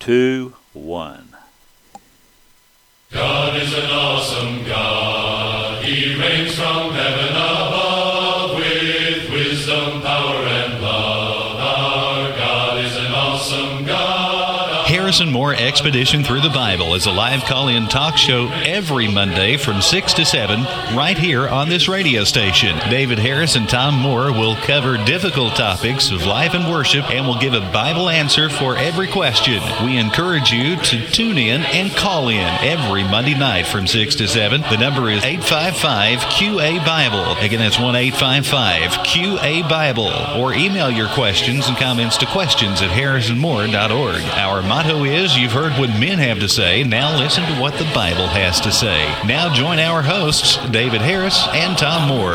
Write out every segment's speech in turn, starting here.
2, 1. God is an awesome God. He reigns from heaven above with wisdom, power, and love. Our God is an awesome God. Harrison Moore Expedition Through the Bible is a live call-in talk show every Monday from 6 to 7 right here on this radio station. David Harris and Tom Moore will cover difficult topics of life and worship and will give a Bible answer for every question. We encourage you to tune in and call in every Monday night from 6 to 7. The number is 855-QA-BIBLE. Again, that's 1-855-QA-BIBLE. Or email your questions and comments to questions@harrisonmoore.org. Our motto is, you've heard what men have to say, now listen to what the Bible has to say. Now join our hosts, David Harris and Tom Moore.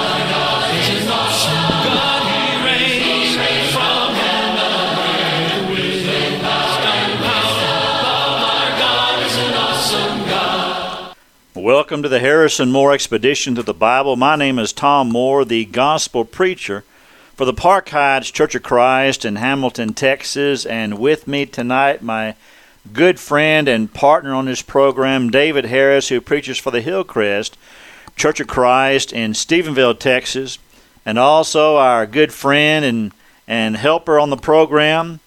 Welcome to the Harrison Moore Expedition to the Bible. My name is Tom Moore, the gospel preacher for the Park Heights Church of Christ in Hamilton, Texas. And with me tonight, my good friend and partner on this program, David Harris, who preaches for the Hillcrest Church of Christ in Stephenville, Texas. And also our good friend and helper on the program,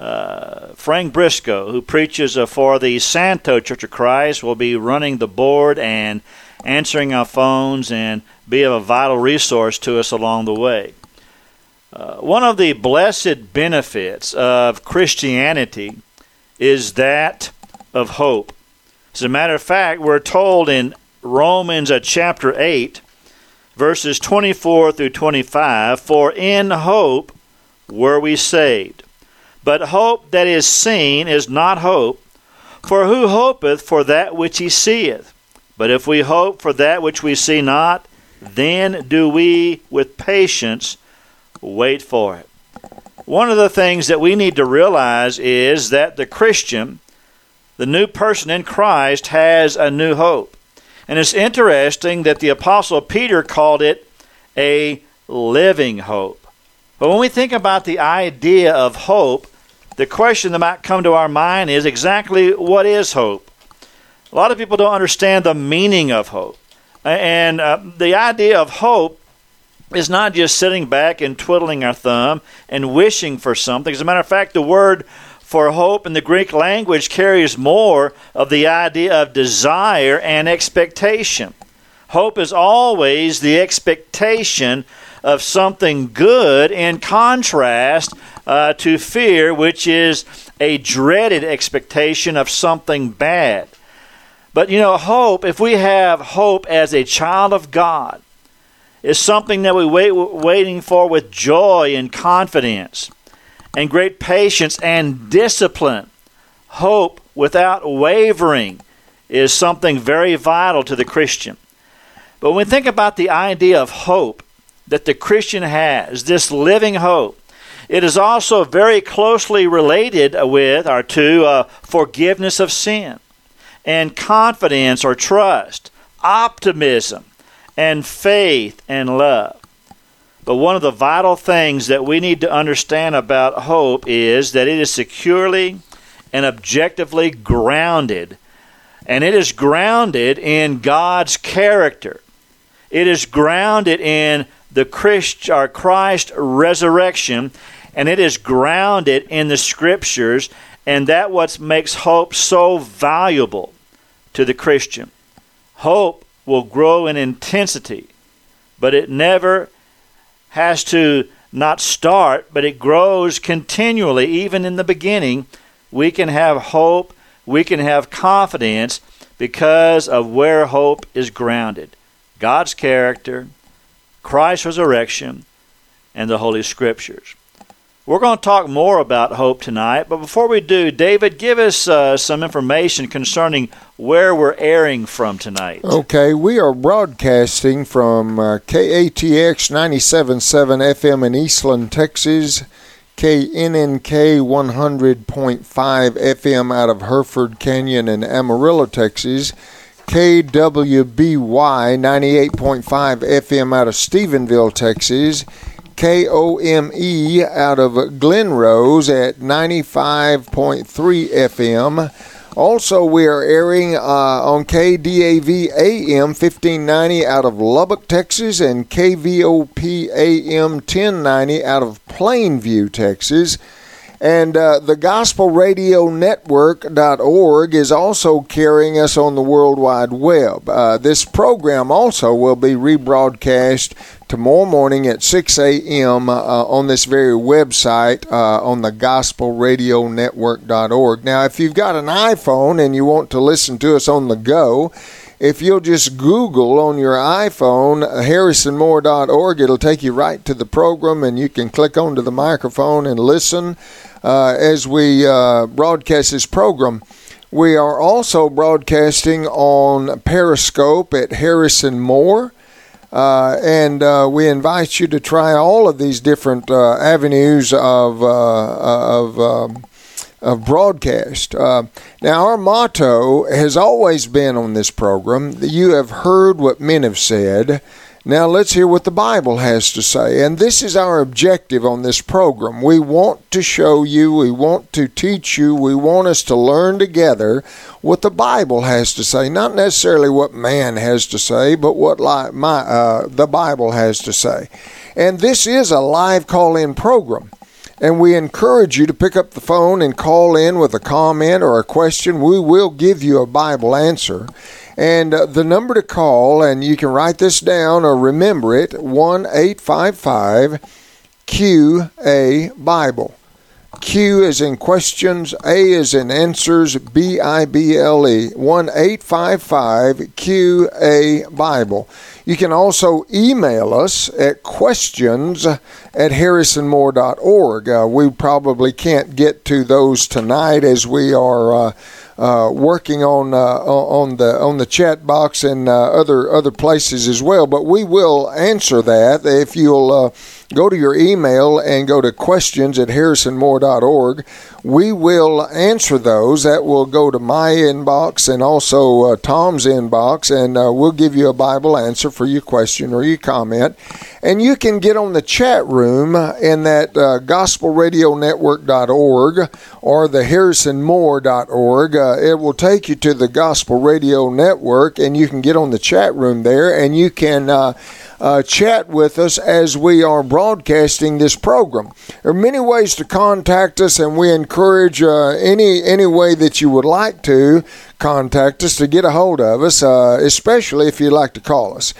Frank Briscoe, who preaches for the Santo Church of Christ, will be running the board and answering our phones and be a vital resource to us along the way. One of the blessed benefits of Christianity is that of hope. As a matter of fact, we're told in Romans chapter 8, verses 24 through 25, "For in hope were we saved. But hope that is seen is not hope. For who hopeth for that which he seeth? But if we hope for that which we see not, then do we with patience wait for it." One of the things that we need to realize is that the Christian, the new person in Christ, has a new hope. And it's interesting that the Apostle Peter called it a living hope. But when we think about the idea of hope, the question that might come to our mind is exactly what is hope? A lot of people don't understand the meaning of hope. And the idea of hope is not just sitting back and twiddling our thumb and wishing for something. As a matter of fact, the word for hope in the Greek language carries more of the idea of desire and expectation. Hope is always the expectation of something good in contrast to fear, which is a dreaded expectation of something bad. But hope, if we have hope as a child of God, is something that we waiting for with joy and confidence and great patience and discipline. Hope without wavering is something very vital to the Christian. But when we think about the idea of hope that the Christian has, this living hope, it is also very closely related with or to forgiveness of sin and confidence or trust, optimism, and faith and love. But one of the vital things that we need to understand about hope is that it is securely and objectively grounded. And it is grounded in God's character. It is grounded in the Christ resurrection, and it is grounded in the Scriptures, and that's what makes hope so valuable to the Christian. Hope will grow in intensity, but it never has to not start, but it grows continually. Even in the beginning, we can have hope, we can have confidence because of where hope is grounded. God's character, Christ's resurrection, and the Holy Scriptures. We're going to talk more about hope tonight, but before we do, David, give us some information concerning where we're airing from tonight. Okay, we are broadcasting from KATX 97.7 FM in Eastland, Texas, KNNK 100.5 FM out of Hereford Canyon and Amarillo, Texas, KWBY 98.5 FM out of Stephenville, Texas, KOME out of Glenrose at 95.3 FM. Also, we are airing on KDAV AM 1590 out of Lubbock, Texas, and KVOP AM 1090 out of Plainview, Texas. And the GospelRadioNetwork.org is also carrying us on the World Wide Web. This program also will be rebroadcast tomorrow morning at 6 a.m. On this very website on the GospelRadioNetwork.org. Now, if you've got an iPhone and you want to listen to us on the go, if you'll just Google on your iPhone harrisonmoore.org, it'll take you right to the program, and you can click onto the microphone and listen as we broadcast this program. We are also broadcasting on Periscope at Harrison Moore, and we invite you to try all of these different avenues of broadcast. Now, our motto has always been on this program, you have heard what men have said. Now let's hear what the Bible has to say. And this is our objective on this program. We want to show you, we want to teach you, we want us to learn together what the Bible has to say. Not necessarily what man has to say, but what the Bible has to say. And this is a live call-in program. And we encourage you to pick up the phone and call in with a comment or a question. We will give you a Bible answer. And the number to call, and you can write this down or remember it, 1-855-QA-BIBLE. Q is in questions, A is in answers, BIBLE, 1-855-QA-BIBLE. You can also email us at questions@harrisonmoore.org. We probably can't get to those tonight as we are working on the chat box and other places as well, but we will answer that if you'll go to your email and go to questions@harrisonmoore.org. We will answer those. That will go to my inbox and also Tom's inbox, and we'll give you a Bible answer for your question or your comment. And you can get on the chat room in that GospelRadioNetwork.org or the HarrisonMoore.org. It will take you to the Gospel Radio Network, and you can get on the chat room there, and you can chat with us as we are broadcasting this program. There are many ways to contact us, and we encourage any way that you would like to contact us to get a hold of us, especially if you'd like to call us.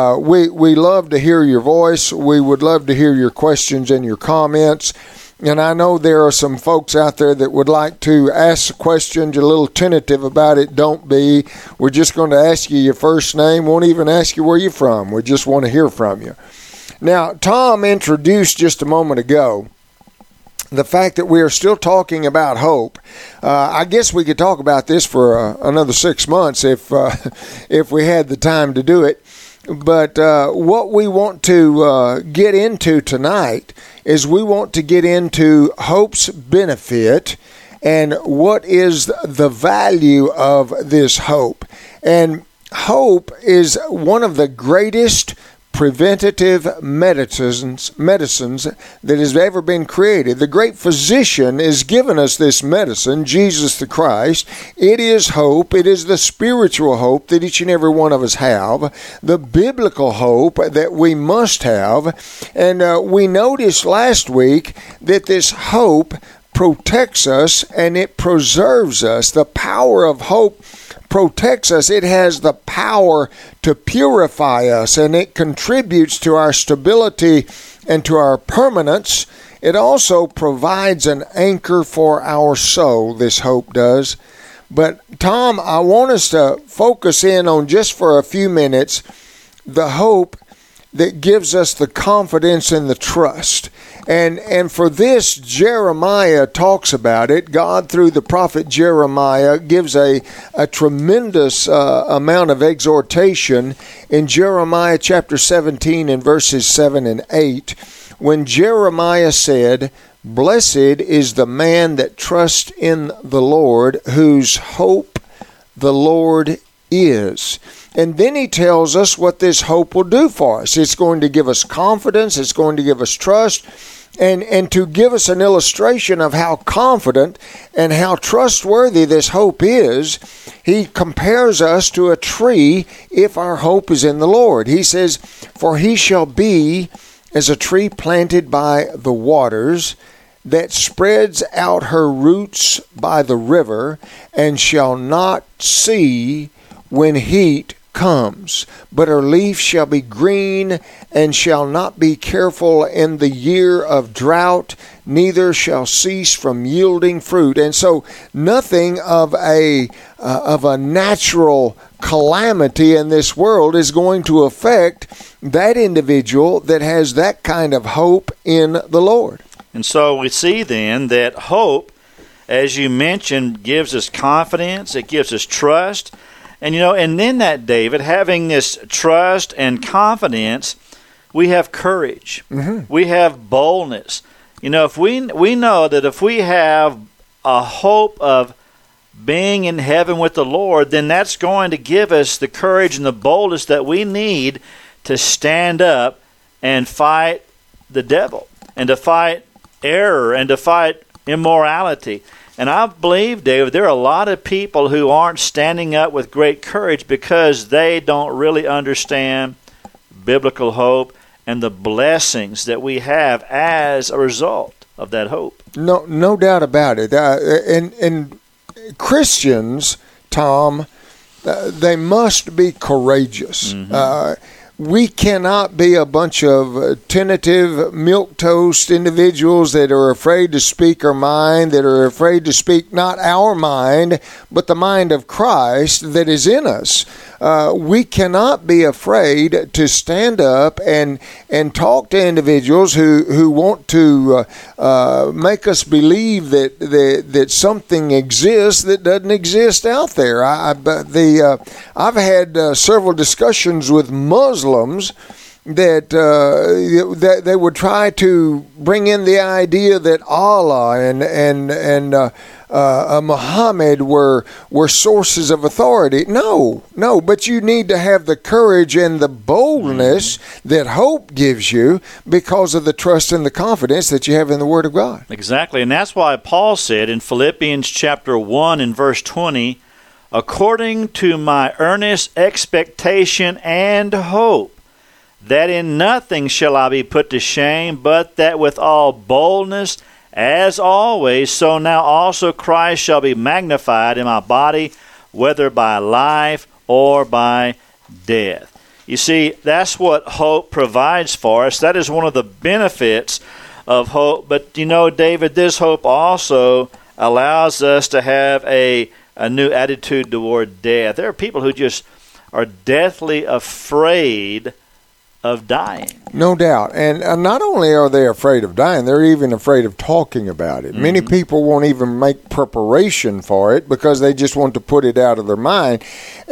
We love to hear your voice. We would love to hear your questions and your comments. And I know there are some folks out there that would like to ask questions. You're a little tentative about it. Don't be. We're just going to ask you your first name. Won't even ask you where you're from. We just want to hear from you. Now, Tom introduced just a moment ago the fact that we are still talking about hope. I guess we could talk about this for another 6 months if we had the time to do it. But what we want to get into tonight is we want to get into hope's benefit and what is the value of this hope. And hope is one of the greatest preventative medicines that has ever been created. The great physician has given us this medicine, Jesus the Christ. It is hope. It is the spiritual hope that each and every one of us have, the biblical hope that we must have. And we noticed last week that this hope protects us and it preserves us. The power of hope protects us. It has the power to purify us, and it contributes to our stability and to our permanence. It also provides an anchor for our soul, this hope does. But Tom, I want us to focus in on, just for a few minutes, the hope that gives us the confidence and the trust. And for this, Jeremiah talks about it. God, through the prophet Jeremiah, gives a tremendous amount of exhortation in Jeremiah chapter 17 and verses 7 and 8, when Jeremiah said, "Blessed is the man that trusts in the Lord, whose hope the Lord is. And then he tells us what this hope will do for us. It's going to give us confidence. It's going to give us trust. And to give us an illustration of how confident and how trustworthy this hope is, he compares us to a tree if our hope is in the Lord. He says, "For he shall be as a tree planted by the waters, that spreads out her roots by the river, and shall not see when heat comes, but her leaf shall be green, and shall not be careful in the year of drought, neither shall cease from yielding fruit." And so nothing of a natural calamity in this world is going to affect that individual that has that kind of hope in the Lord. And so we see then that hope, as you mentioned, gives us confidence, it gives us trust. And and then that, David, having this trust and confidence, we have courage. Mm-hmm. We have boldness. If we know that if we have a hope of being in heaven with the Lord, then that's going to give us the courage and the boldness that we need to stand up and fight the devil, and to fight error, and to fight immorality. And I believe, David, there are a lot of people who aren't standing up with great courage because they don't really understand biblical hope and the blessings that we have as a result of that hope. No doubt about it. And Christians, Tom, they must be courageous. Mm-hmm. We cannot be a bunch of tentative, milquetoast individuals that are afraid to speak our mind, that are afraid to speak not our mind, but the mind of Christ that is in us. We cannot be afraid to stand up and talk to individuals who want to make us believe that something exists that doesn't exist out there. I've had several discussions with Muslims that they would try to bring in the idea that Allah and Muhammad were sources of authority. No, but you need to have the courage and the boldness that hope gives you because of the trust and the confidence that you have in the Word of God. Exactly, and that's why Paul said in Philippians chapter 1 and verse 20, "According to my earnest expectation and hope, that in nothing shall I be put to shame, but that with all boldness, as always, so now also Christ shall be magnified in my body, whether by life or by death." You see, that's what hope provides for us. That is one of the benefits of hope. But David, this hope also allows us to have a new attitude toward death. There are people who just are deathly afraid of dying. No doubt. And not only are they afraid of dying, they're even afraid of talking about it. Mm-hmm. Many people won't even make preparation for it because they just want to put it out of their mind.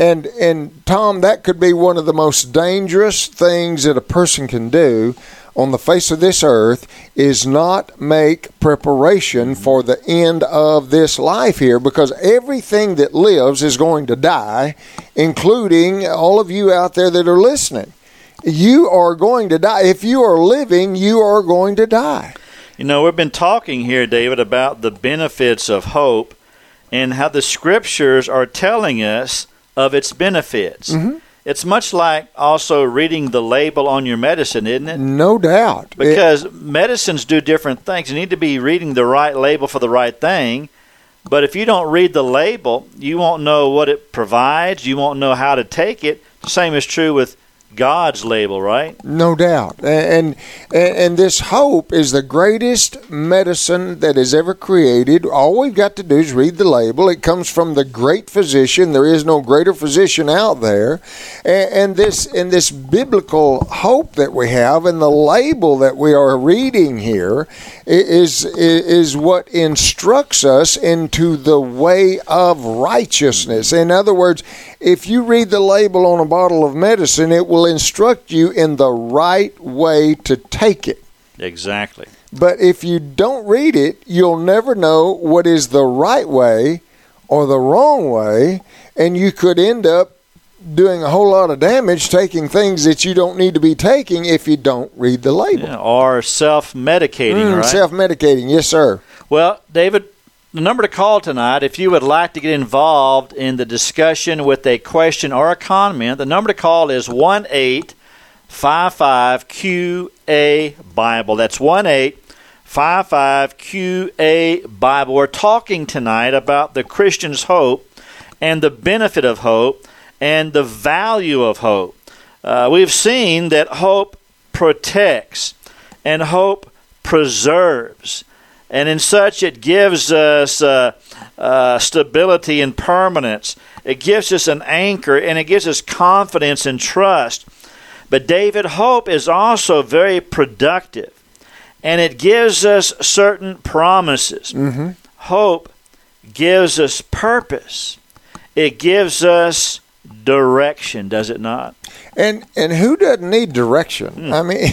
And Tom, that could be one of the most dangerous things that a person can do on the face of this earth is not make preparation for the end of this life here, because everything that lives is going to die, including all of you out there that are listening. You are going to die. If you are living, you are going to die. We've been talking here, David, about the benefits of hope and how the Scriptures are telling us of its benefits. Mm-hmm. It's much like also reading the label on your medicine, isn't it? No doubt. Because medicines do different things. You need to be reading the right label for the right thing. But if you don't read the label, you won't know what it provides. You won't know how to take it. The same is true with God's label, right? No doubt. And this hope is the greatest medicine that is ever created. All we've got to do is read the label. It comes from the great physician. There is no greater physician out there. And this biblical hope that we have and the label that we are reading here is what instructs us into the way of righteousness. In other words, if you read the label on a bottle of medicine, it will instruct you in the right way to take it. Exactly. But if you don't read it, you'll never know what is the right way or the wrong way, and you could end up doing a whole lot of damage, taking things that you don't need to be taking if you don't read the label. Yeah, or self-medicating, right? Self-medicating, yes, sir. Well, David, the number to call tonight, if you would like to get involved in the discussion with a question or a comment, the number to call is 1-855-QA-BIBLE. That's 1-855-QA-BIBLE. We're talking tonight about the Christian's hope and the benefit of hope and the value of hope. We've seen that hope protects and hope preserves. And in such, it gives us stability and permanence. It gives us an anchor, and it gives us confidence and trust. But David, hope is also very productive, and it gives us certain promises. Mm-hmm. Hope gives us purpose. It gives us direction, does it not? And who doesn't need direction? I mean,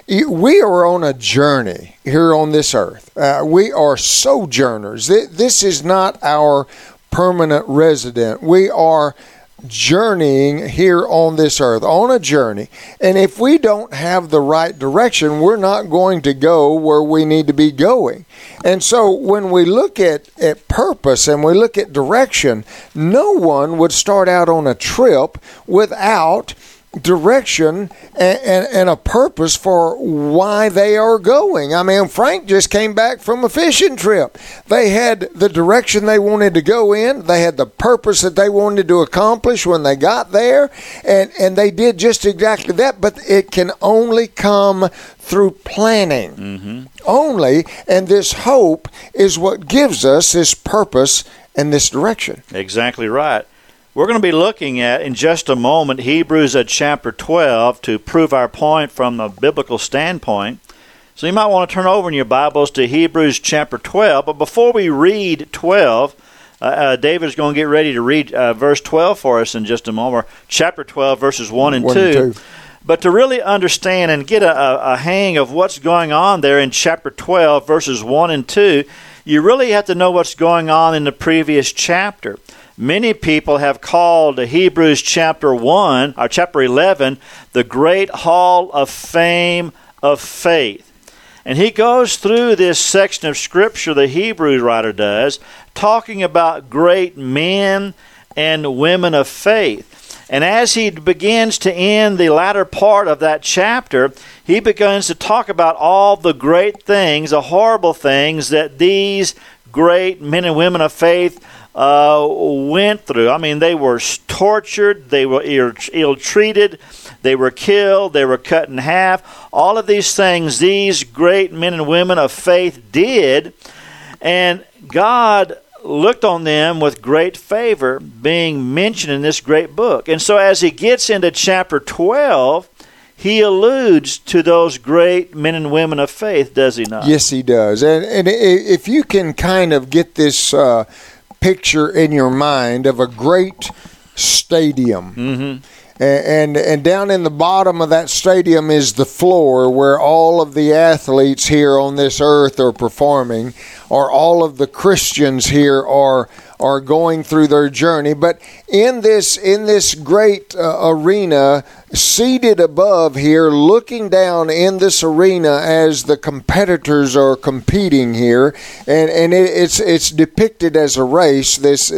we are on a journey here on this earth. We are sojourners. This is not our permanent resident. We are journeying here on this earth, on a journey. And if we don't have the right direction, we're not going to go where we need to be going. And so when we look at purpose and we look at direction, no one would start out on a trip without direction and a purpose for why they are going. I mean, Frank just came back from a fishing trip. They had the direction they wanted to go in. They had the purpose that they wanted to accomplish when they got there, and they did just exactly that. But it can only come through planning. Mm-hmm. Only, and this hope is what gives us this purpose and this direction. Exactly right. We're going to be looking at, in just a moment, Hebrews chapter 12 to prove our point from a biblical standpoint. So you might want to turn over in your Bibles to Hebrews chapter 12. But before we read 12, David's going to get ready to read verse 12 for us in just a moment, or chapter 12, verses 1 and 2. But to really understand and get a hang of what's going on there in chapter 12, verses 1 and 2, you really have to know what's going on in the previous chapter. Many people have called Hebrews chapter 1, or chapter 11, the great hall of fame of faith. And he goes through this section of Scripture, the Hebrew writer does, talking about great men and women of faith. And as he begins to end the latter part of that chapter, he begins to talk about all the great things, the horrible things that these great men and women of faith went through. I mean, they were tortured, they were ill-treated, they were killed, they were cut in half. All of these things these great men and women of faith did, and God looked on them with great favor, being mentioned in this great book. And so as he gets into chapter 12, he alludes to those great men and women of faith, does he not? Yes, he does. And if you can kind of get this picture in your mind of a great stadium. Mm-hmm. And down in the bottom of that stadium is the floor where all of the athletes here on this earth are performing, or all of the Christians here are going through their journey. But in this great arena, seated above here, looking down in this arena as the competitors are competing here, and it's depicted as a race. This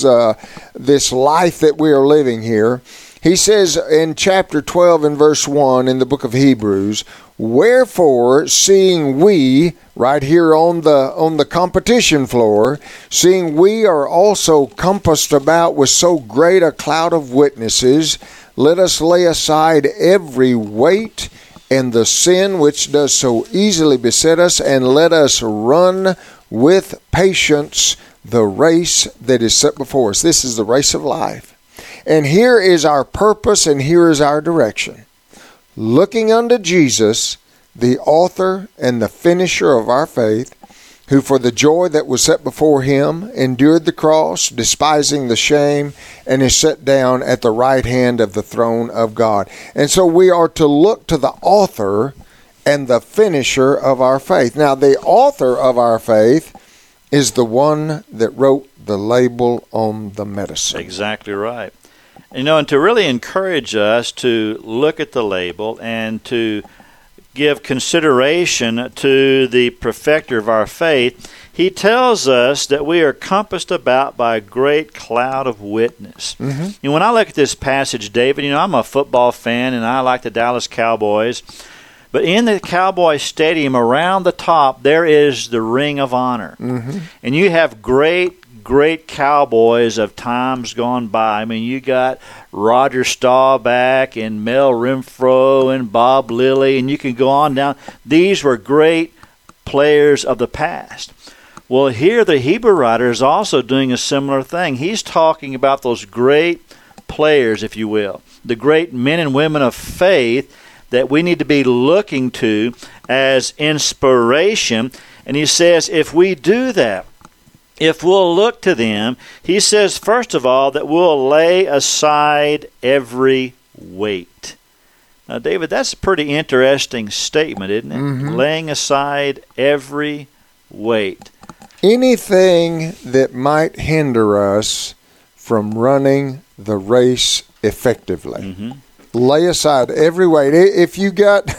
life that we are living here. He says in chapter 12 and verse 1 in the book of Hebrews, "Wherefore, seeing we," right here on the competition floor, "seeing we are also compassed about with so great a cloud of witnesses, let us lay aside every weight and the sin which does so easily beset us, and let us run with patience the race that is set before us." This is the race of life. And here is our purpose, and here is our direction. Looking unto Jesus, the author and the finisher of our faith, who for the joy that was set before him endured the cross, despising the shame, and is set down at the right hand of the throne of God. And so we are to look to the author and the finisher of our faith. Now, the author of our faith is the one that wrote the label on the medicine. Exactly right. And to really encourage us to look at the label and to give consideration to the perfecter of our faith, he tells us that we are compassed about by a great cloud of witness. Mm-hmm. And when I look at this passage, David, I'm a football fan and I like the Dallas Cowboys. But in the Cowboy Stadium, around the top, there is the Ring of Honor. Mm-hmm. And you have great Cowboys of times gone by. I mean, you got Roger Staubach and Mel Renfro and Bob Lilly, and you can go on down. These were great players of the past. Well, here the Hebrew writer is also doing a similar thing. He's talking about those great players, if you will, the great men and women of faith that we need to be looking to as inspiration. And he says if we do that, if we'll look to them, he says, first of all, that we'll lay aside every weight. Now, David, that's a pretty interesting statement, isn't it? Mm-hmm. Laying aside every weight. Anything that might hinder us from running the race effectively. Mm-hmm. Lay aside every weight. If you got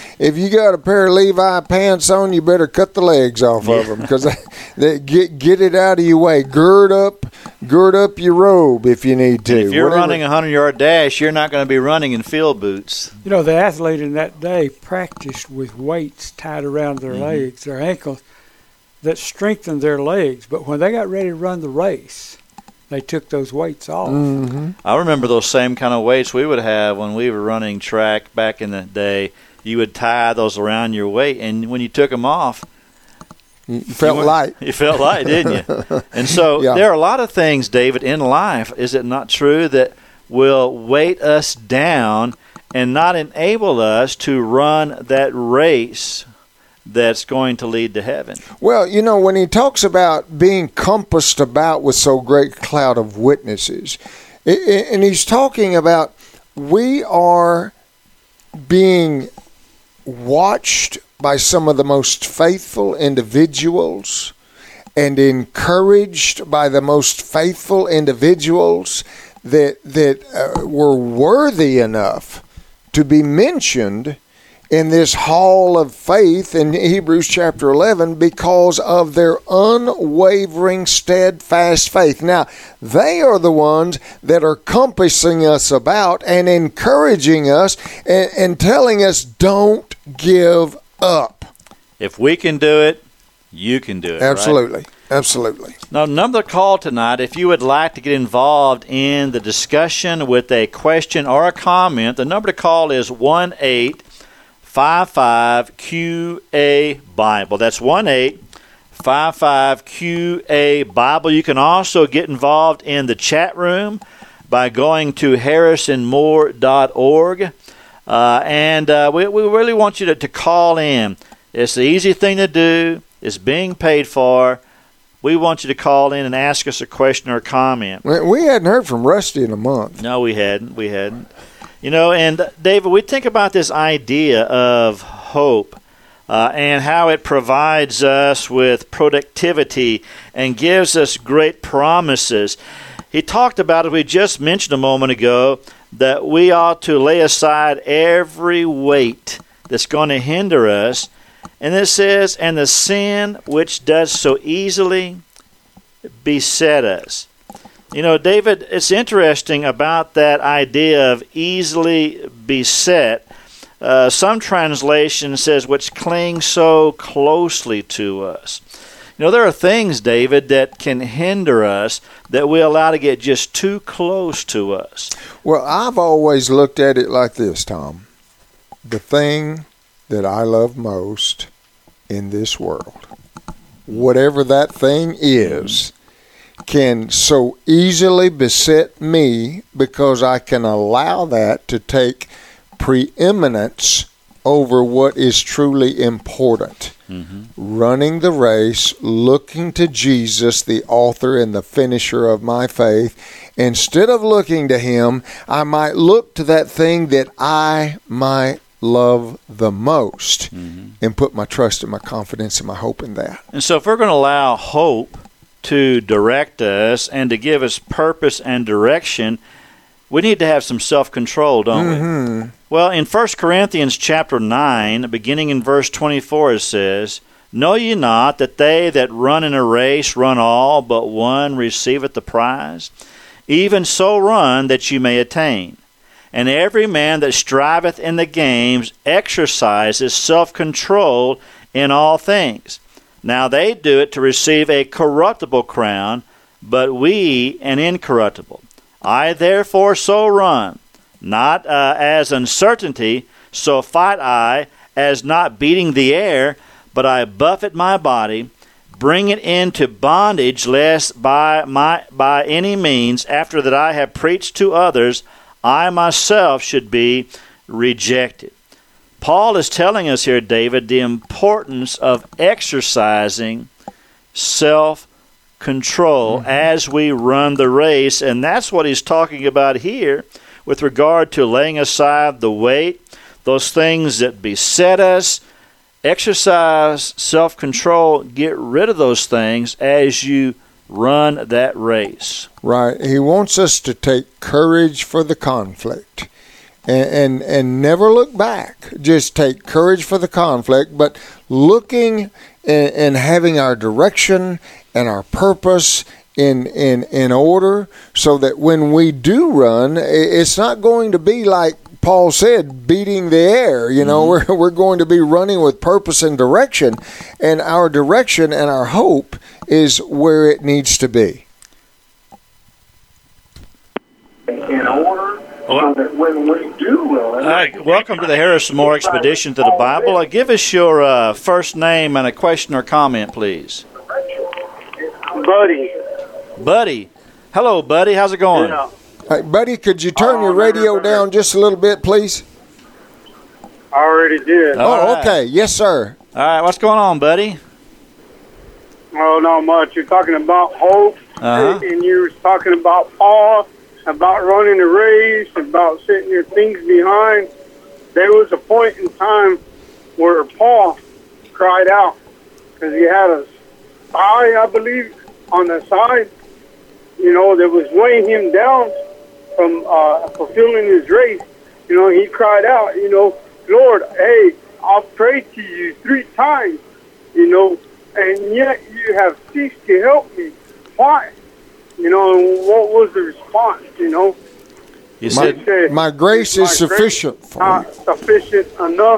a pair of Levi pants on, you better cut the legs off of them, because they get it out of your way. Gird up your robe if you need to. If you're running a 100-yard dash, you're not going to be running in field boots. The athlete in that day practiced with weights tied around their legs, their ankles, that strengthened their legs. But when they got ready to run the race, they took those weights off. Mm-hmm. I remember those same kind of weights we would have when we were running track back in the day. You would tie those around your weight, and when you took them off, you felt light. You felt light, didn't you? And so there are a lot of things, David, in life, is it not true, that will weight us down and not enable us to run that race that's going to lead to heaven? Well, when he talks about being compassed about with so great a cloud of witnesses, and he's talking about we are being watched by some of the most faithful individuals and encouraged by the most faithful individuals that were worthy enough to be mentioned in this hall of faith in Hebrews chapter 11 because of their unwavering, steadfast faith. Now, they are the ones that are compassing us about and encouraging us and telling us, don't give up. If we can do it, you can do it. Absolutely. Right? Absolutely. Now, number the call tonight, if you would like to get involved in the discussion with a question or a comment, the number to call is 1-855-QA-BIBLE. That's 1-855-QA-BIBLE. You can also get involved in the chat room by going to harrisonmoore.org. We really want you to call in. It's the easy thing to do. It's being paid for. We want you to call in and ask us a question or a comment. We hadn't heard from Rusty in a month. No, we hadn't. And David, we think about this idea of hope and how it provides us with productivity and gives us great promises. He talked about, as we just mentioned a moment ago, that we ought to lay aside every weight that's going to hinder us. And it says, and the sin which does so easily beset us. David, it's interesting about that idea of easily beset. Some translation says, which cling so closely to us. There are things, David, that can hinder us that we allow to get just too close to us. Well, I've always looked at it like this, Tom. The thing that I love most in this world, whatever that thing is, can so easily beset me because I can allow that to take preeminence over what is truly important. Mm-hmm. Running the race, looking to Jesus, the author and the finisher of my faith. Instead of looking to him, I might look to that thing that I might love the most, and put my trust and my confidence and my hope in that. And so if we're going to allow hope to direct us and to give us purpose and direction, we need to have some self-control, don't we? Well, in 1 Corinthians chapter 9, beginning in verse 24, it says, Know ye not that they that run in a race run all, but one receiveth the prize? Even so run that ye may attain. And every man that striveth in the games exercises self-control in all things. Now they do it to receive a corruptible crown, but we an incorruptible. I therefore so run, not as uncertainty, so fight I, as not beating the air, but I buffet my body, bring it into bondage, lest by any means, after that I have preached to others, I myself should be rejected. Paul is telling us here, David, the importance of exercising self-control as we run the race, and that's what he's talking about here with regard to laying aside the weight, those things that beset us. Exercise self-control, get rid of those things as you run that race. Right. He wants us to take courage for the conflict and never look back. Just take courage for the conflict, but looking and having our direction and our purpose in order, so that when we do run, it's not going to be like Paul said, beating the air. You know, we're going to be running with purpose and direction, and our direction and our hope is where it needs to be. In order, so that when we do run... Welcome to the Harrison Moore Expedition to the Bible. Give us your first name and a question or comment, please. Buddy. Buddy. Hello, Buddy. How's it going? Yeah. Hey, buddy, could you turn your radio down just a little bit, please? I already did. All right. Okay. Yes, sir. All right. What's going on, buddy? Oh, not much. You're talking about hope, and you were talking about Paul, about running the race, about setting your things behind. There was a point in time where Paul cried out because he had a eye, I believe, on the side, you know, that was weighing him down from fulfilling his race. You know, he cried out, you know, Lord, hey, I'll pray to you 3 times, you know, and yet you have ceased to help me. Why? You know, and what was the response, you know? He said, my grace is sufficient for not you. Sufficient enough.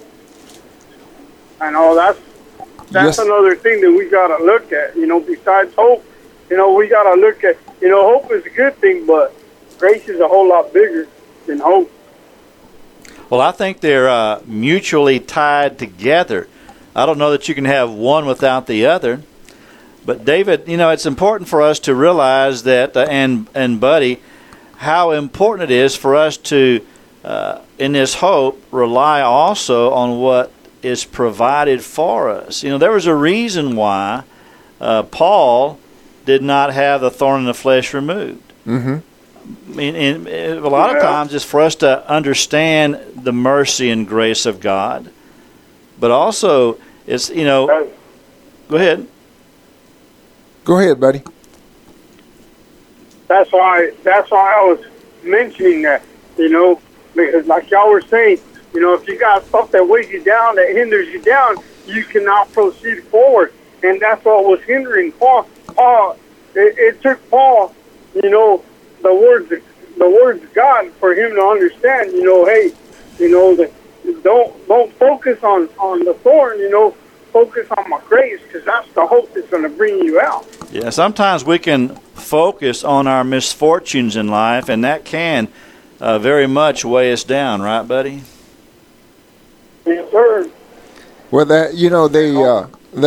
I know that's Yes. another thing that we got to look at, you know, besides hope. You know, we got to look at, you know, hope is a good thing, but grace is a whole lot bigger than hope. Well, I think they're mutually tied together. I don't know that you can have one without the other. But, David, you know, it's important for us to realize that, and Buddy, how important it is for us to, in this hope, rely also on what is provided for us. You know, there was a reason why Paul did not have the thorn in the flesh removed. Mm-hmm. I mean, a lot of times it's for us to understand the mercy and grace of God, but also it's, you know, go ahead. Go ahead, buddy. That's why I was mentioning that, you know, because like y'all were saying, you know, if you got stuff that weighs you down, that hinders you down, you cannot proceed forward. And that's what was hindering Paul. It took Paul, you know, the words of God for him to understand, you know, hey, you know, that don't focus on the thorn, you know, focus on my grace, because that's the hope that's going to bring you out. Yeah, sometimes we can focus on our misfortunes in life, and that can very much weigh us down, right, buddy? Yes, sir. Well, that, you know, the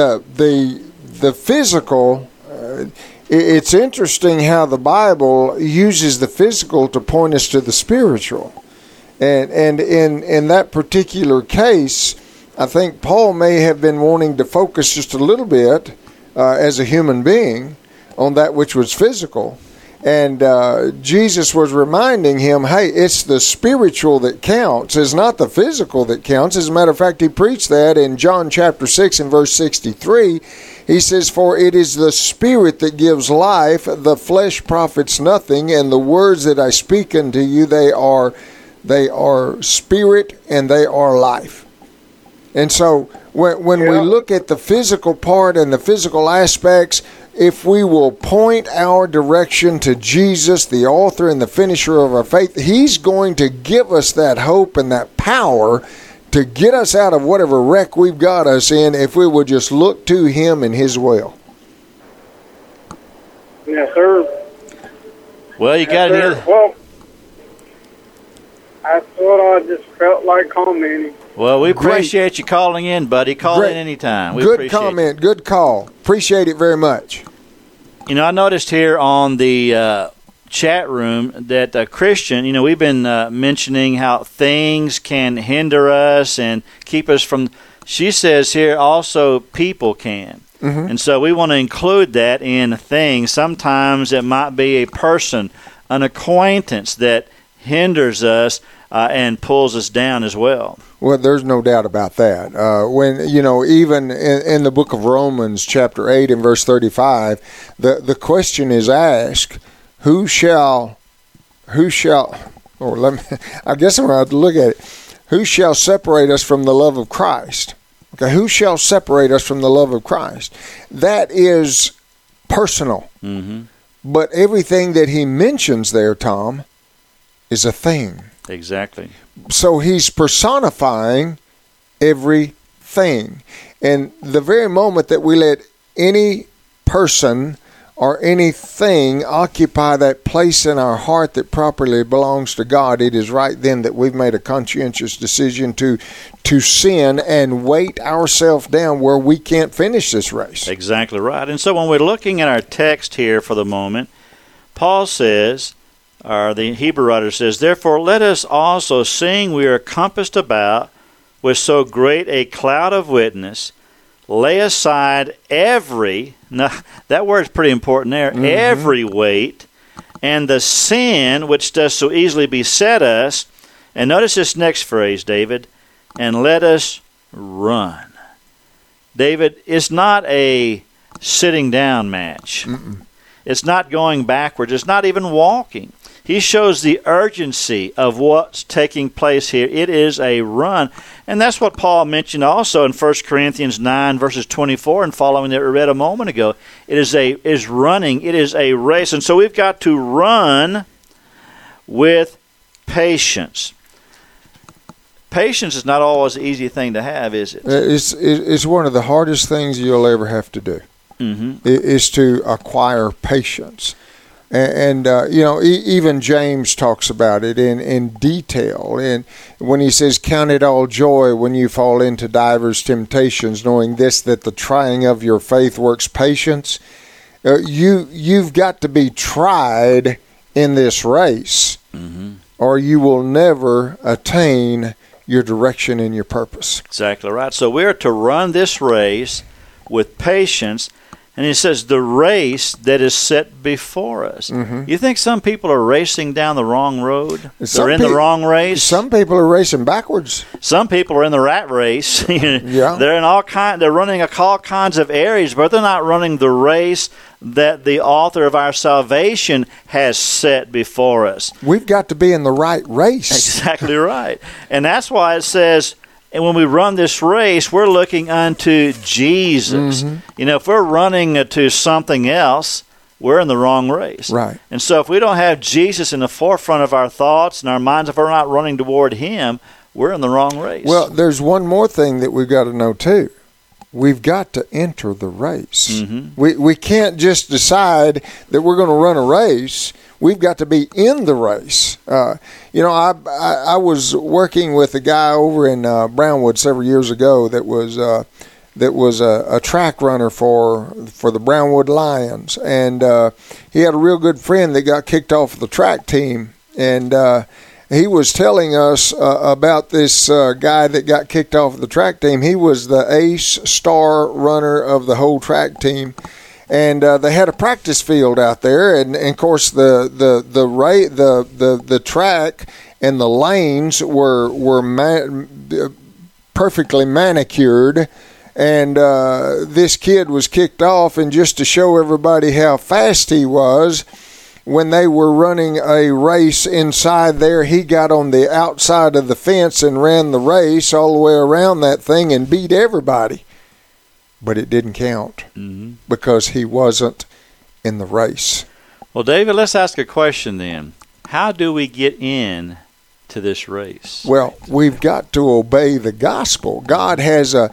physical. It's interesting how the Bible uses the physical to point us to the spiritual, and in that particular case, I think Paul may have been wanting to focus just a little bit as a human being on that which was physical. And Jesus was reminding him, hey, it's the spiritual that counts. It's not the physical that counts. As a matter of fact, he preached that in John chapter 6 and verse 63. He says, for it is the Spirit that gives life, the flesh profits nothing, and the words that I speak unto you, they are spirit and they are life. And so when we look at the physical part and the physical aspects, if we will point our direction to Jesus, the author and the finisher of our faith, He's going to give us that hope and that power to get us out of whatever wreck we've got us in if we will just look to Him and His will. Yes, sir. Well, you got any other... Well, that's what I just felt like commenting. Well, we appreciate you calling in, buddy. Call in anytime. Good comment. Good call. Appreciate it very much. You know, I noticed here on the chat room that Christian, we've been mentioning how things can hinder us and keep us from... She says here also people can. Mm-hmm. And so we want to include that in things. Sometimes it might be a person, an acquaintance that hinders us and pulls us down as well. Well, there's no doubt about that. When even in the book of Romans, chapter 8 and verse 35, the question is asked, who shall? Or I guess I'm going to have to look at it. Who shall separate us from the love of Christ? Okay, who shall separate us from the love of Christ? That is personal. Mm-hmm. But everything that he mentions there, Tom, is a thing. Exactly. So he's personifying everything. And the very moment that we let any person or anything occupy that place in our heart that properly belongs to God, it is right then that we've made a conscientious decision to sin and weight ourselves down where we can't finish this race. Exactly right. And so when we're looking at our text here for the moment, Paul says, or the Hebrew writer says, therefore let us also, seeing we are compassed about with so great a cloud of witness, lay aside every, now that word's pretty important there, mm-hmm. every weight, and the sin which does so easily beset us. And notice this next phrase, David, and let us run. David, it's not a sitting down match. Mm-mm. It's not going backwards. It's not even walking. He shows the urgency of what's taking place here. It is a run. And that's what Paul mentioned also in 1 Corinthians 9, verses 24 and following that we read a moment ago. It is running. It is a race. And so we've got to run with patience. Patience is not always an easy thing to have, is it? It's one of the hardest things you'll ever have to do, mm-hmm. is to acquire patience. And even James talks about it in detail. And when he says, count it all joy when you fall into divers temptations, knowing this, that the trying of your faith works patience. You've got to be tried in this race, mm-hmm. or you will never attain your direction and your purpose. Exactly right. So we're to run this race with patience. And he says, the race that is set before us. Mm-hmm. You think some people are racing down the wrong road? They're in the wrong race? Some people are racing backwards. Some people are in the rat race. Yeah. They're running all kinds of areas, but they're not running the race that the author of our salvation has set before us. We've got to be in the right race. Exactly right. And that's why it says, and when we run this race, we're looking unto Jesus. Mm-hmm. If we're running to something else, we're in the wrong race. Right. And so if we don't have Jesus in the forefront of our thoughts and our minds, if we're not running toward Him, we're in the wrong race. Well, there's one more thing that we've got to know, too. We've got to enter the race. Mm-hmm. We can't just decide that we're going to run a race. We've got to be in the race. I was working with a guy over in Brownwood several years ago that was a track runner for the Brownwood Lions, and he had a real good friend that got kicked off the track team, and he was telling us about this guy that got kicked off the track team. He was the ace star runner of the whole track team. And they had a practice field out there, and of course the track and the lanes were perfectly manicured, and this kid was kicked off, and just to show everybody how fast he was, when they were running a race inside there, he got on the outside of the fence and ran the race all the way around that thing and beat everybody. But it didn't count because he wasn't in the race. Well, David, let's ask a question then. How do we get in to this race? Well, we've got to obey the gospel. God has a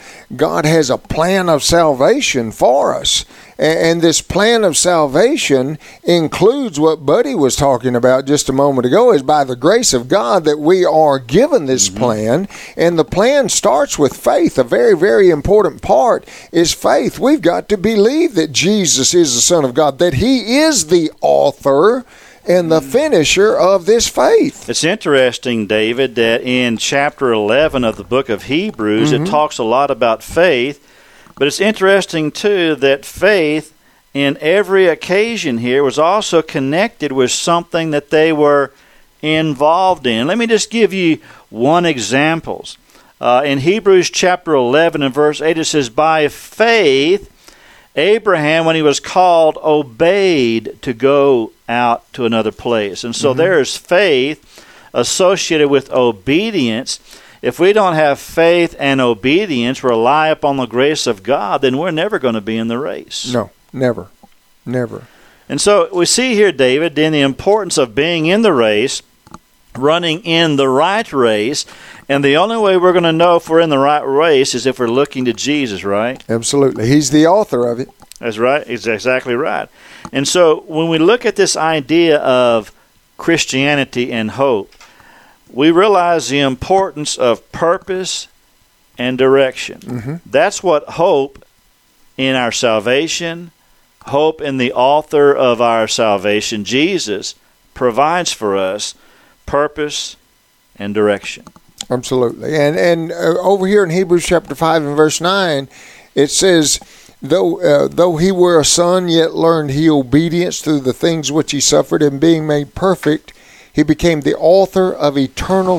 plan of salvation for us. And this plan of salvation includes what Buddy was talking about just a moment ago, is by the grace of God that we are given this plan. And the plan starts with faith. A very, very important part is faith. We've got to believe that Jesus is the Son of God, that He is the author and the finisher of this faith. It's interesting, David, that in chapter 11 of the book of Hebrews, it talks a lot about faith. But it's interesting, too, that faith in every occasion here was also connected with something that they were involved in. Let me just give you one example. In Hebrews chapter 11 and verse 8, it says, "By faith, Abraham, when he was called, obeyed to go out to another place." And so there is faith associated with obedience. If we don't have faith and obedience, rely upon the grace of God, then we're never going to be in the race. No, never. Never. And so we see here, David, then the importance of being in the race, running in the right race. And the only way we're going to know if we're in the right race is if we're looking to Jesus, right? Absolutely. He's the author of it. That's right. It's exactly right. And so when we look at this idea of Christianity and hope, we realize the importance of purpose and direction. That's what hope in our salvation, hope in the author of our salvation, Jesus, provides for us, purpose and direction. Absolutely. And over here in Hebrews chapter 5 and verse 9, it says, Though he were a son, yet learned he obedience through the things which he suffered, and being made perfect, he became the author of eternal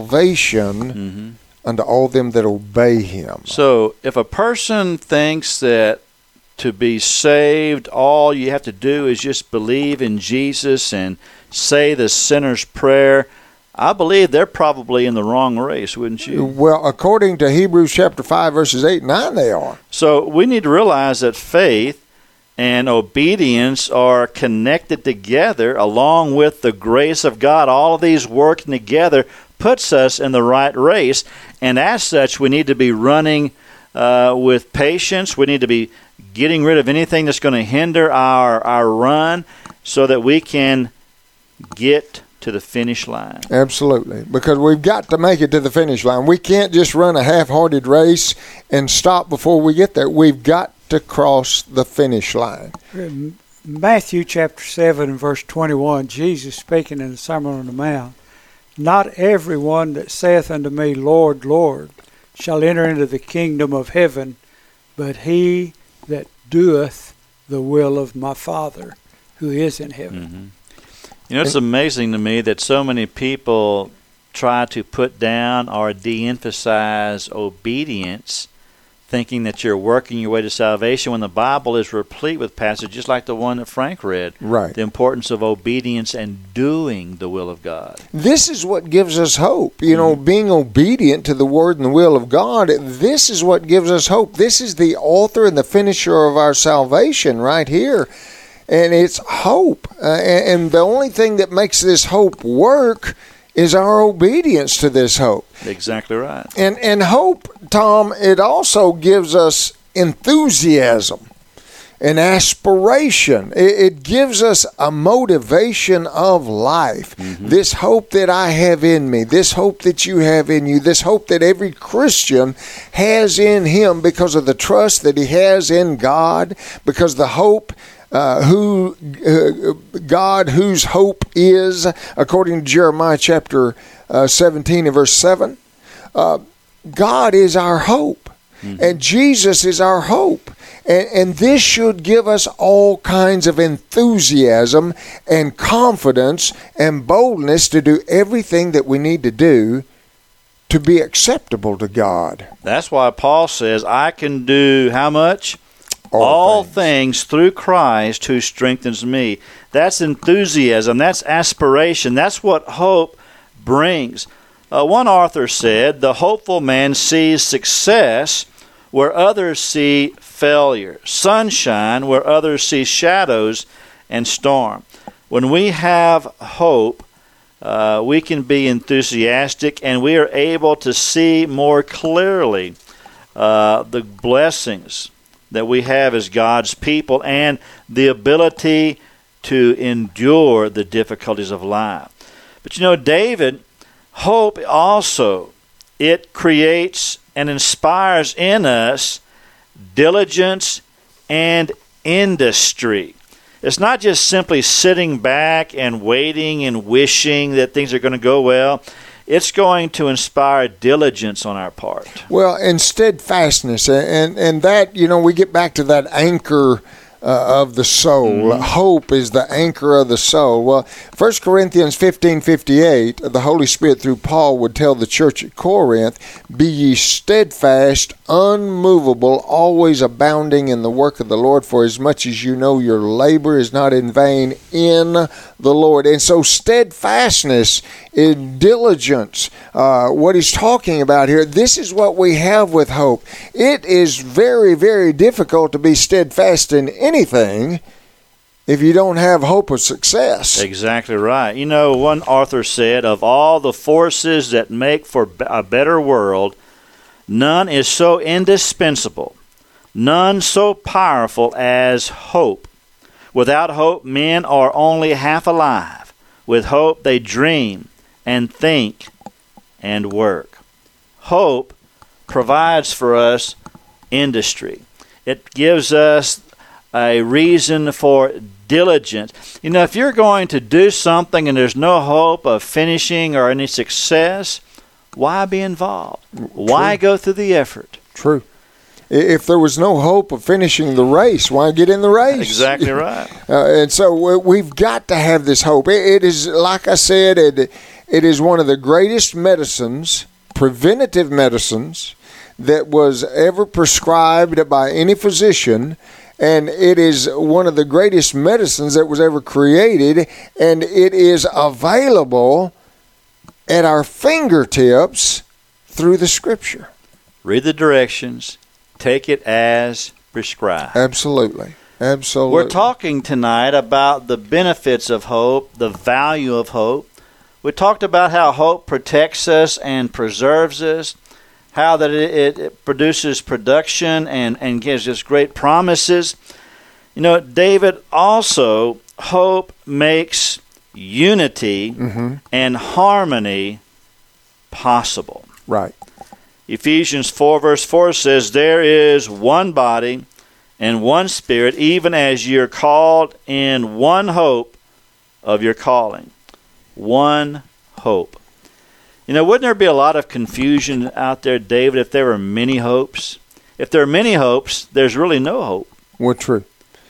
salvation unto all them that obey him. So if a person thinks that to be saved, all you have to do is just believe in Jesus and say the sinner's prayer, I believe they're probably in the wrong race, wouldn't you? Well, according to Hebrews chapter 5, verses 8 and 9, they are. So we need to realize that faith and obedience are connected together along with the grace of God. All of these working together puts us in the right race. And as such, we need to be running with patience. We need to be getting rid of anything that's going to hinder our run so that we can get to the finish line. Absolutely, because we've got to make it to the finish line. We can't just run a half-hearted race and stop before we get there. We've got to cross the finish line. Matthew chapter 7 and verse 21, Jesus speaking in the Sermon on the Mount, "Not every one that saith unto me, Lord, Lord, shall enter into the kingdom of heaven, but he that doeth the will of my Father who is in heaven." You know, it's amazing to me that so many people try to put down or de-emphasize obedience, thinking that you're working your way to salvation, when the Bible is replete with passages like the one that Frank read. Right. The importance of obedience and doing the will of God. This is what gives us hope. You know, being obedient to the word and the will of God, this is what gives us hope. This is the author and the finisher of our salvation right here. And it's hope. And the only thing that makes this hope work is our obedience to this hope. Exactly right. And hope, Tom, it also gives us enthusiasm and aspiration. It gives us a motivation of life. This hope that I have in me, this hope that you have in you, this hope that every Christian has in him because of the trust that he has in God, because the hope God, whose hope is, according to Jeremiah chapter 17 and verse 7, God is our hope, and Jesus is our hope. And this should give us all kinds of enthusiasm and confidence and boldness to do everything that we need to do to be acceptable to God. That's why Paul says, I can do how much? All things through Christ who strengthens me. That's enthusiasm. That's aspiration. That's what hope brings. One author said, the hopeful man sees success where others see failure, sunshine where others see shadows and storm. When we have hope, we can be enthusiastic, and we are able to see more clearly the blessings that we have as God's people and the ability to endure the difficulties of life. But you know, David, hope also, it creates and inspires in us diligence and industry. It's not just simply sitting back and waiting and wishing that things are going to go well. It's going to inspire diligence on our part. Well, and steadfastness, and that, you know, we get back to that anchor of the soul. Hope is the anchor of the soul. Well, 1 Corinthians 15:58, the Holy Spirit through Paul would tell the church at Corinth, be ye steadfast, unmovable, always abounding in the work of the Lord, for as much as you know your labor is not in vain in the Lord. And so steadfastness is diligence. What he's talking about here, this is what we have with hope. It is very, very difficult to be steadfast in anything if you don't have hope of success. Exactly right. You know, one author said, of all the forces that make for a better world, none is so indispensable, none so powerful as hope. Without hope, men are only half alive. With hope, they dream and think and work. Hope provides for us industry. It gives us a reason for diligence. You know, if you're going to do something and there's no hope of finishing or any success, why be involved? Why go through the effort? True. If there was no hope of finishing the race, why get in the race? Exactly right. And so we've got to have this hope. It is, like I said, it is one of the greatest medicines, preventative medicines, that was ever prescribed by any physician. And it is one of the greatest medicines that was ever created. And it is available at our fingertips through the Scripture. Read the directions. Take it as prescribed. Absolutely. Absolutely. We're talking tonight about the benefits of hope, the value of hope. We talked about how hope protects us and preserves us, how that it produces production and gives us great promises. You know, David, also, hope makes unity and harmony possible. Right. Ephesians 4 verse 4 says, there is one body and one Spirit, even as you're called in one hope of your calling. One hope. You know, wouldn't there be a lot of confusion out there, David, if there were many hopes? If there are many hopes, there's really no hope. Well, true.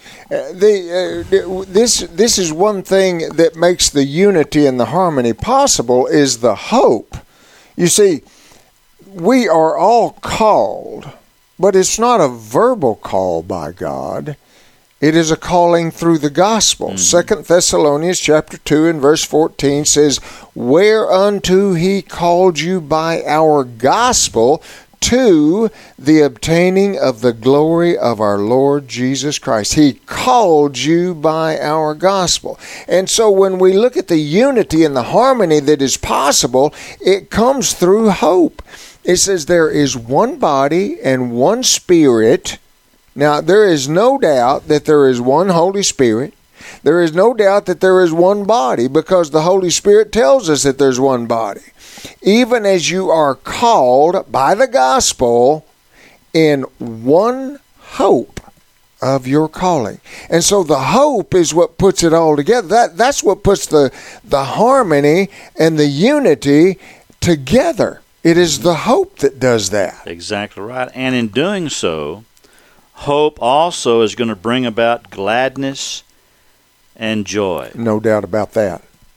This is one thing that makes the unity and the harmony possible, is the hope. You see, we are all called, but it's not a verbal call by God. It is a calling through the gospel. 2 Thessalonians chapter 2 and verse 14 says, whereunto he called you by our gospel to the obtaining of the glory of our Lord Jesus Christ. He called you by our gospel. And so when we look at the unity and the harmony that is possible, it comes through hope. It says there is one body and one Spirit. Now, there is no doubt that there is one Holy Spirit. There is no doubt that there is one body, because the Holy Spirit tells us that there's one body. Even as you are called by the gospel in one hope of your calling. And so the hope is what puts it all together. That's what puts the harmony and the unity together. It is the hope that does that. Exactly right. And in doing so, hope also is going to bring about gladness and joy. No doubt about that.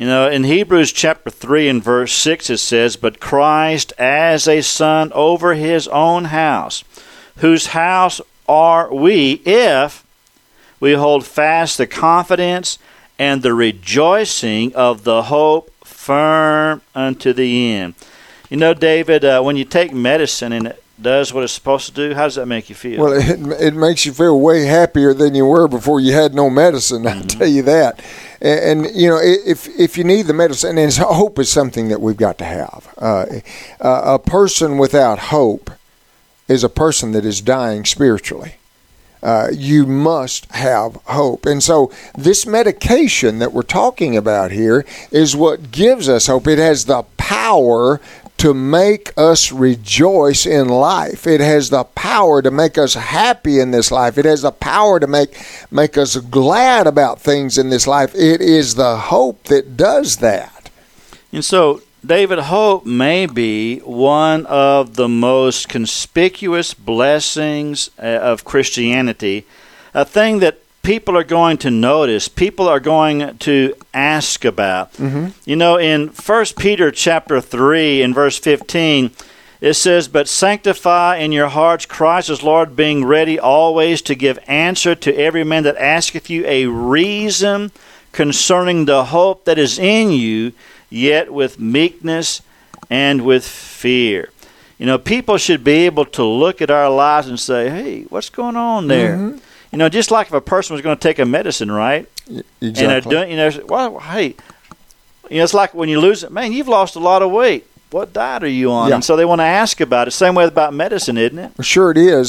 You know, in Hebrews chapter 3 and verse 6 it says, "But Christ as a son over his own house, whose house are we, if we hold fast the confidence and the rejoicing of the hope firm unto the end." You know, David, when you take medicine and it does what it's supposed to do, how does that make you feel? Well, it makes you feel way happier than you were before you had no medicine, I'll tell you that. And you know, if you need the medicine, and hope is something that we've got to have. A person without hope is a person that is dying spiritually. You must have hope. And so this medication that we're talking about here is what gives us hope. It has the power to make us rejoice in life. It has the power to make us happy in this life. It has the power to make us glad about things in this life. It is the hope that does that. And so, David, hope may be one of the most conspicuous blessings of Christianity, a thing that people are going to notice, people are going to ask about. Mm-hmm. You know, in 1 Peter chapter 3 and verse 15, it says, "But sanctify in your hearts Christ as Lord, being ready always to give answer to every man that asketh you a reason concerning the hope that is in you, yet with meekness and with fear." You know, people should be able to look at our lives and say, "Hey, what's going on there?" Mm-hmm. You know, just like if a person was going to take a medicine, right? Exactly. And they're doing, you know, well, hey, you know, it's like when you lose it, man, you've lost a lot of weight. What diet are you on? Yeah. And so they want to ask about it. Same way about medicine, isn't it? Sure it is.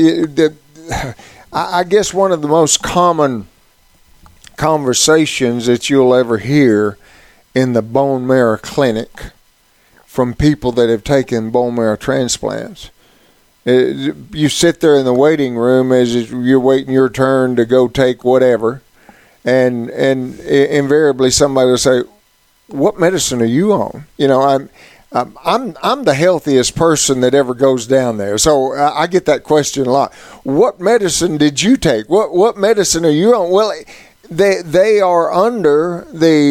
I guess one of the most common conversations that you'll ever hear in the bone marrow clinic from people that have taken bone marrow transplants. You sit there in the waiting room as you're waiting your turn to go take whatever, and invariably somebody will say, "What medicine are you on?" You know, I'm the healthiest person that ever goes down there, so I get that question a lot. What medicine did you take? What medicine are you on? Well, they are under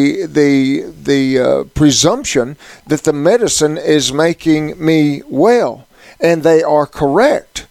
the presumption that the medicine is making me well. And they are correct.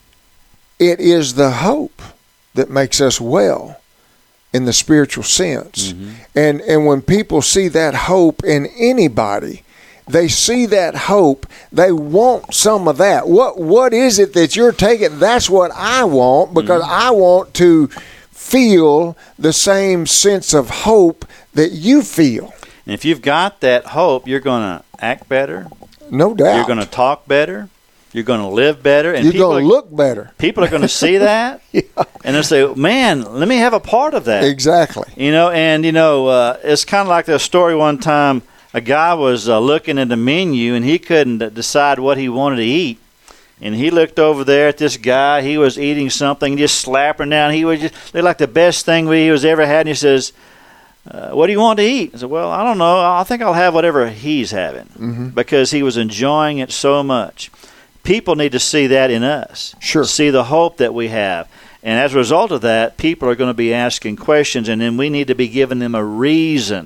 It is the hope that makes us well in the spiritual sense. Mm-hmm. And when people see that hope in anybody, they see that hope, they want some of that. What is it that you're taking? That's what I want, because I want to feel the same sense of hope that you feel. And if you've got that hope, you're going to act better. No doubt. You're going to talk better. You're going to live better. And you're going to look better. People are going to see that. Yeah. And they'll say, "Man, let me have a part of that." Exactly. You know, and, you know, it's kind of like the story one time. A guy was looking at the menu, and he couldn't decide what he wanted to eat. And he looked over there at this guy. He was eating something, just slapping down. He was just looked like the best thing he was ever had. And he says, "What do you want to eat?" I said, "Well, I don't know. I think I'll have whatever he's having," mm-hmm. because he was enjoying it so much. People need to see that in us. Sure. See the hope that we have. And as a result of that, people are going to be asking questions, and then we need to be giving them a reason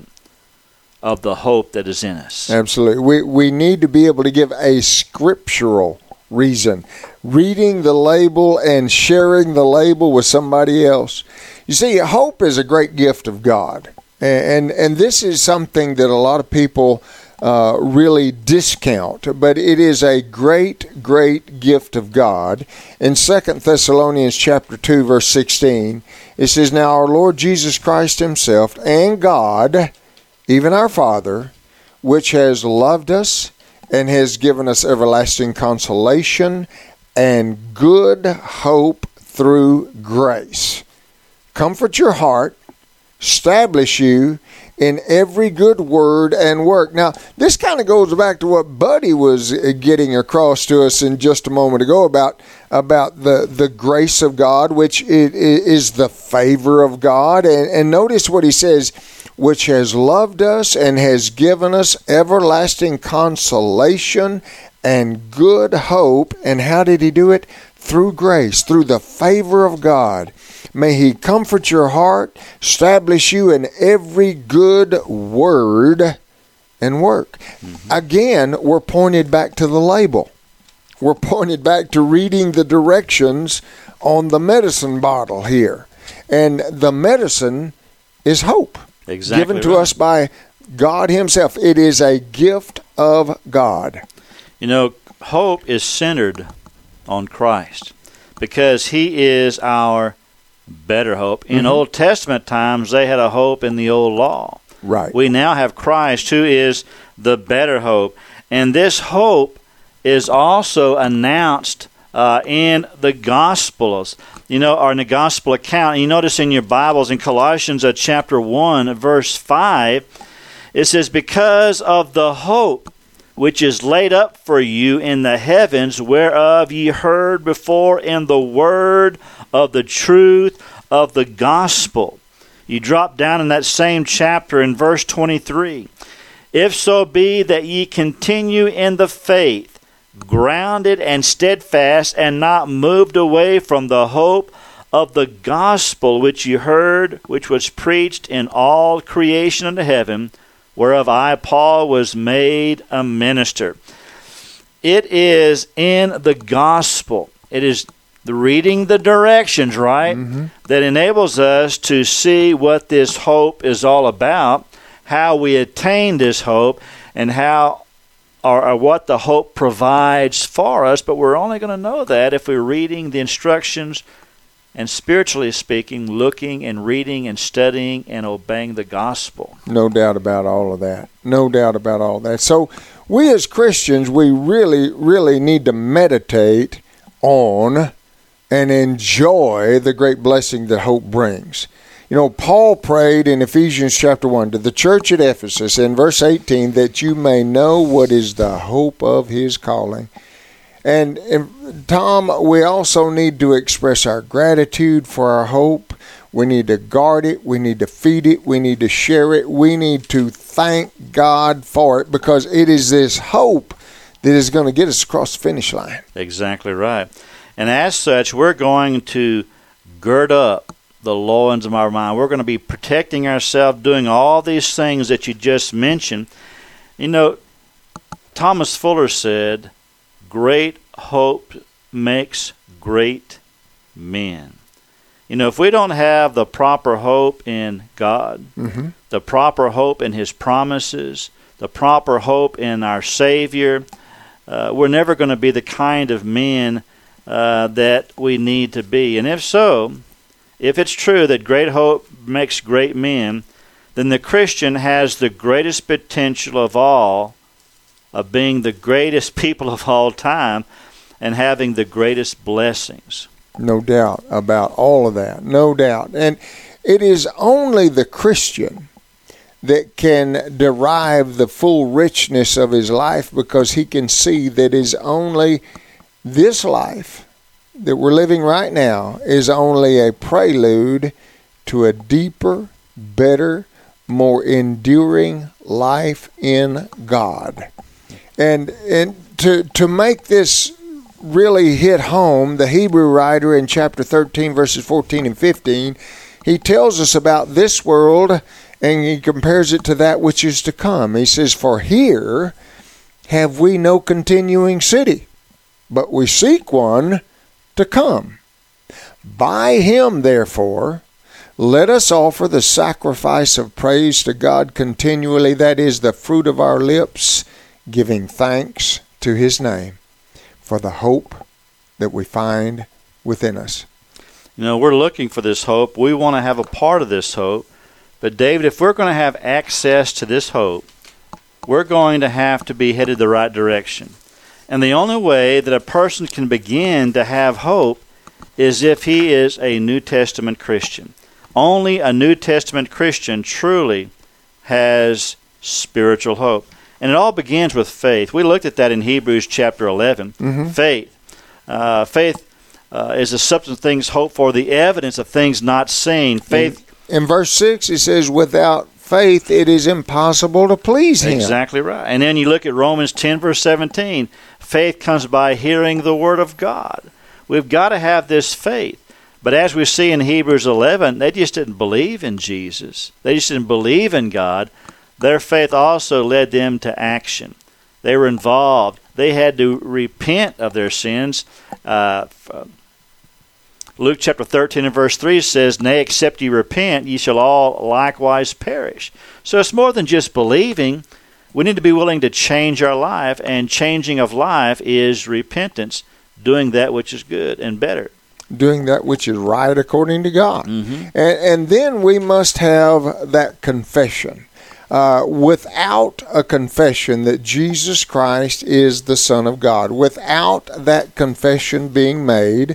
of the hope that is in us. Absolutely. We need to be able to give a scriptural reason. Reading the label and sharing the label with somebody else. You see, hope is a great gift of God. And this is something that a lot of people really discount, but it is a great, great gift of God. In 2 Thessalonians chapter 2, verse 16, it says, "Now our Lord Jesus Christ himself and God, even our Father, which has loved us and has given us everlasting consolation and good hope through grace, comfort your heart, establish you in every good word and work." Now, this kind of goes back to what Buddy was getting across to us in just a moment ago about the grace of God, which is the favor of God. And notice what he says, "which has loved us and has given us everlasting consolation and good hope." And how did he do it? through grace, through the favor of God. May He comfort your heart, establish you in every good word and work. Again, we're pointed back to the label. We're pointed back to reading the directions on the medicine bottle here. And the medicine is hope. Exactly given to us by God Himself. It is a gift of God. You know, hope is centered on Christ because He is our better hope. In Old Testament times, they had a hope in the old law. Right. We now have Christ, who is the better hope. And this hope is also announced in the Gospels, or in the Gospel account. You notice in your Bibles, in Colossians chapter 1, verse 5, it says, because of the hope which is laid up for you in the heavens, whereof ye heard before in the word of the truth of the gospel. You drop down in that same chapter in verse 23. If so be that ye continue in the faith, grounded and steadfast, and not moved away from the hope of the gospel which ye heard, which was preached in all creation under heaven, whereof I, Paul, was made a minister. It is in the gospel. It is the reading the directions, right, that enables us to see what this hope is all about, how we attain this hope, and how or what the hope provides for us. But we're only going to know that if we're reading the instructions and, spiritually speaking, looking and reading and studying and obeying the gospel. No doubt about all of that. No doubt about all that. So we as Christians, we really, really need to meditate on and enjoy the great blessing that hope brings. Paul prayed in Ephesians chapter 1 to the church at Ephesus in verse 18 that you may know what is the hope of His calling. And Tom, we also need to express our gratitude for our hope. We need to guard it. We need to feed it. We need to share it. We need to thank God for it because it is this hope that is going to get us across the finish line. Exactly right. And as such, we're going to gird up the loins of our mind. We're going to be protecting ourselves, doing all these things that you just mentioned. Thomas Fuller said, great hope makes great men. If we don't have the proper hope in God, the proper hope in His promises, the proper hope in our Savior, we're never going to be the kind of men that we need to be. And if so, if it's true that great hope makes great men, then the Christian has the greatest potential of all of being the greatest people of all time and having the greatest blessings. No doubt about all of that. No doubt. And it is only the Christian that can derive the full richness of his life because he can see that is only this life that we're living right now is only a prelude to a deeper, better, more enduring life in God. And to make this really hit home, the Hebrew writer in chapter 13, verses 14 and 15, he tells us about this world and he compares it to that which is to come. He says, for here have we no continuing city, but we seek one to come. By Him, therefore, let us offer the sacrifice of praise to God continually, that is the fruit of our lips, giving thanks to His name for the hope that we find within us. We're looking for this hope. We want to have a part of this hope. But David, if we're going to have access to this hope, we're going to have to be headed the right direction. And the only way that a person can begin to have hope is if he is a New Testament Christian. Only a New Testament Christian truly has spiritual hope. And it all begins with faith. We looked at that in Hebrews chapter 11. Faith. Faith is the substance of things hoped for, the evidence of things not seen. Faith. In verse 6, it says, without faith it is impossible to please Him. Exactly right. And then you look at Romans 10, verse 17. Faith comes by hearing the Word of God. We've got to have this faith. But as we see in Hebrews 11, they just didn't believe in Jesus. They just didn't believe in God. Their faith also led them to action. They were involved. They had to repent of their sins. Luke chapter 13 and verse 3 says, "Nay, except ye repent, ye shall all likewise perish." So it's more than just believing. We need to be willing to change our life, and changing of life is repentance, doing that which is good and better. Doing that which is right according to God. Mm-hmm. And then we must have that confession. Without a confession that Jesus Christ is the Son of God, without that confession being made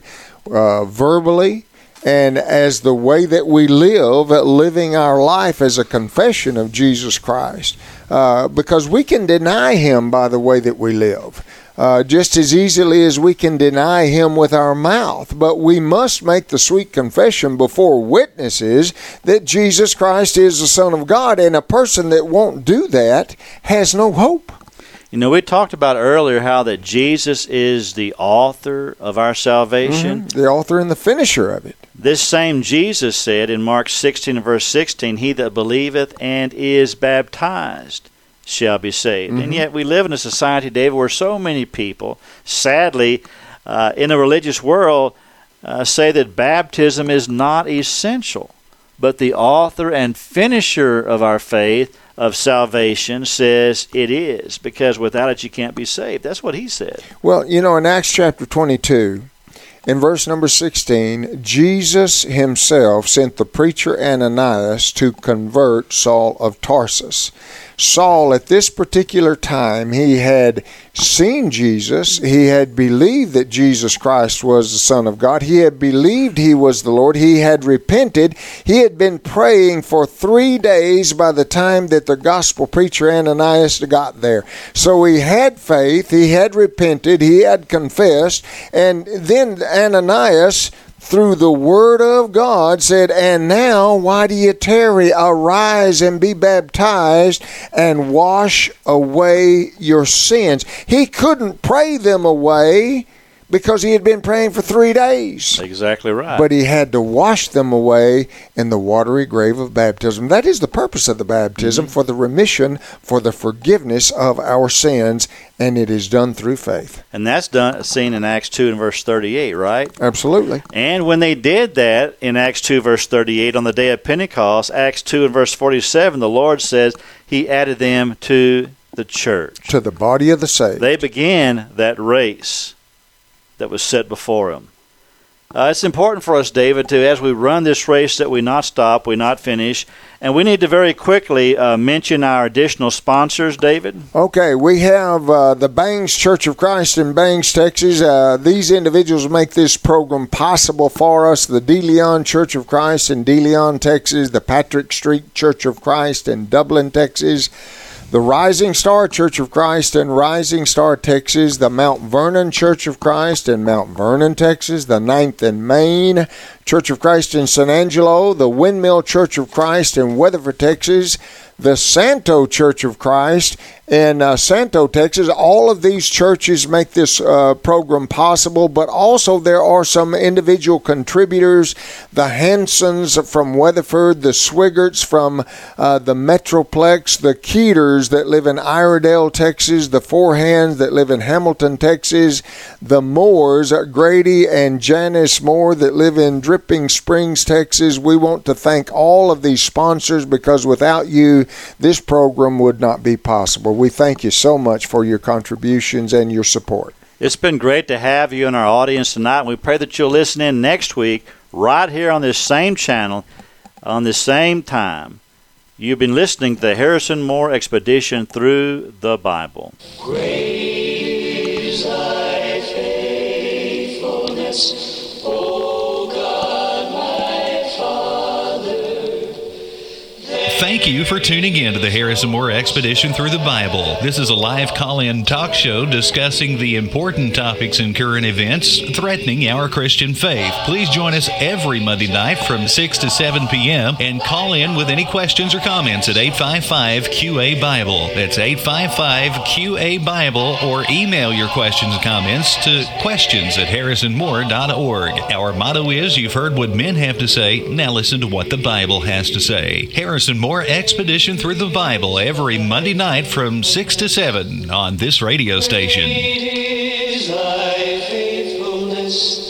verbally and as the way that we live, living our life as a confession of Jesus Christ, because we can deny Him by the way that we live. Just as easily as we can deny Him with our mouth. But we must make the sweet confession before witnesses that Jesus Christ is the Son of God, and a person that won't do that has no hope. You know, we talked about earlier how that Jesus is the author of our salvation. Mm-hmm. The author and the finisher of it. This same Jesus said in Mark 16 and verse 16, "He that believeth and is baptized shall be saved." Mm-hmm. And yet we live in a society, David, where so many people, sadly, in a religious world, say that baptism is not essential. But the author and finisher of our faith, of salvation, says it is, because without it you can't be saved. That's what he said. Well, you know, in Acts chapter 22, in verse number 16, Jesus himself sent the preacher Ananias to convert Saul of Tarsus. Saul, at this particular time, he had seen Jesus. He had believed that Jesus Christ was the Son of God. He had believed He was the Lord. He had repented. He had been praying for 3 days by the time that the gospel preacher Ananias got there. So he had faith. He had repented. He had confessed. And then Ananias, through the word of God, said, "And now, why do you tarry? Arise and be baptized and wash away your sins." He couldn't pray them away because he had been praying for 3 days. Exactly right. But he had to wash them away in the watery grave of baptism. That is the purpose of the baptism, for the remission, for the forgiveness of our sins, and it is done through faith. And that's seen in Acts 2 and verse 38, right? Absolutely. And when they did that in Acts 2 verse 38 on the day of Pentecost, Acts 2 and verse 47, the Lord says He added them to the church. To the body of the saved. They began that race that was set before them. It's important for us, David, to, as we run this race, that we not stop, we not finish. And we need to very quickly mention our additional sponsors, David. Okay, we have the Bangs Church of Christ in Bangs, Texas. These individuals make this program possible for us. The De Leon Church of Christ in De Leon, Texas. The Patrick Street Church of Christ in Dublin, Texas. The Rising Star Church of Christ in Rising Star, Texas. The Mount Vernon Church of Christ in Mount Vernon, Texas. The 9th and Main Church of Christ in San Angelo. The Windmill Church of Christ in Weatherford, Texas. The Santo Church of Christ in Santo, Texas. All of these churches make this program possible, but also there are some individual contributors. The Hansons from Weatherford, the Swiggerts from the Metroplex, the Keeters that live in Iredell, Texas, the Forehands that live in Hamilton, Texas, the Moores, Grady and Janice Moore that live in Dripping Springs, Texas. We want to thank all of these sponsors, because without you, this program would not be possible. We thank you so much for your contributions and your support. It's been great to have you in our audience tonight, and we pray that you'll listen in next week right here on this same channel on this same time. You've been listening to the Harrison Moore Expedition Through the Bible. Great is thy faithfulness, O God, my Father. Thank you for tuning in to the Harrison Moore Expedition Through the Bible. This is a live call-in talk show discussing the important topics and current events threatening our Christian faith. Please join us every Monday night from 6 to 7 p.m. and call in with any questions or comments at 855-QA-BIBLE. That's 855-QA-BIBLE, or email your questions and comments to questions@harrisonmoore.org. Our motto is, you've heard what men have to say, now listen to what the Bible has to say. Harrison Moore Expedition Through the Bible every Monday night from 6 to 7 on this radio station. Great is thy faithfulness.